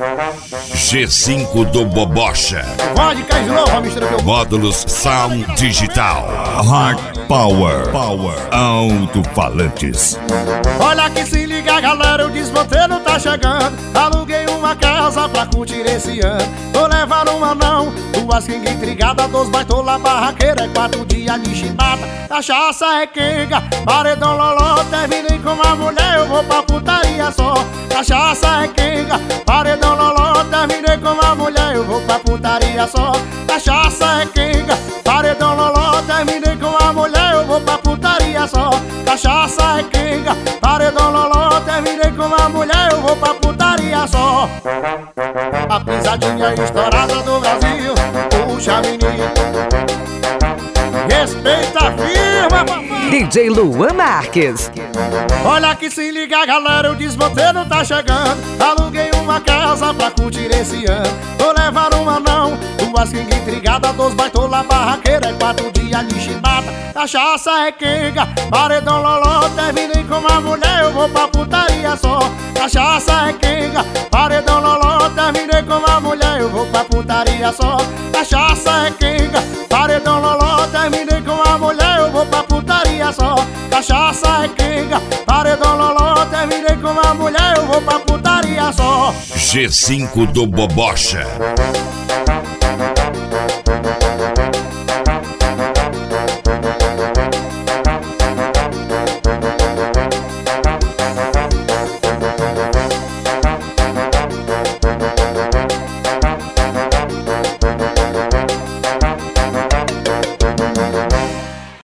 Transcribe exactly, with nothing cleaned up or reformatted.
G cinco do Bobocha. Vodka Slow, mistura meu. Módulos Sound Digital. Hard Power. Power. Alto-falantes. Olha que se liga, galera, o desmonteiro tá chegando. Aluguei uma casa pra curtir esse ano. Tô levando um anão, duas quenga intrigada, dois baitola barraqueira, quatro dias de chibata. Cachaça é quenga, paredão loló. Terminei com uma mulher, eu vou pra putaria só. Cachaça é quenga, paredão loló. Terminei com uma mulher, eu vou pra putaria só. Cachaça é quenga, paredão loló. Terminei com uma mulher, eu vou pra putaria só. Cachaça é quenga, paredão loló. Terminei com uma mulher, eu vou pra putaria só. A pisadinha estourada do Brasil. Puxa, menino, respeita a firma, papai. D J Luan Marques. Olha que se liga, galera, o desmonteiro tá chegando. Aluguei uma casa pra curtir esse ano. Tô levando um anão, duas quenga intrigada, dois baitola barraqueira, quatro dias de chibata. Cachaça é quenga, paredão loló. Terminei com uma mulher, eu vou pra putaria só. Cachaça é quenga, paredão loló. Terminei com uma mulher, eu vou pra putaria só. Cachaça é quenga, paredão loló. Terminei com uma mulher, eu vou pra putaria só. Cachaça é quenga, paredão loló. Terminei com uma mulher, eu vou pra putaria só. G cinco do Bobocha.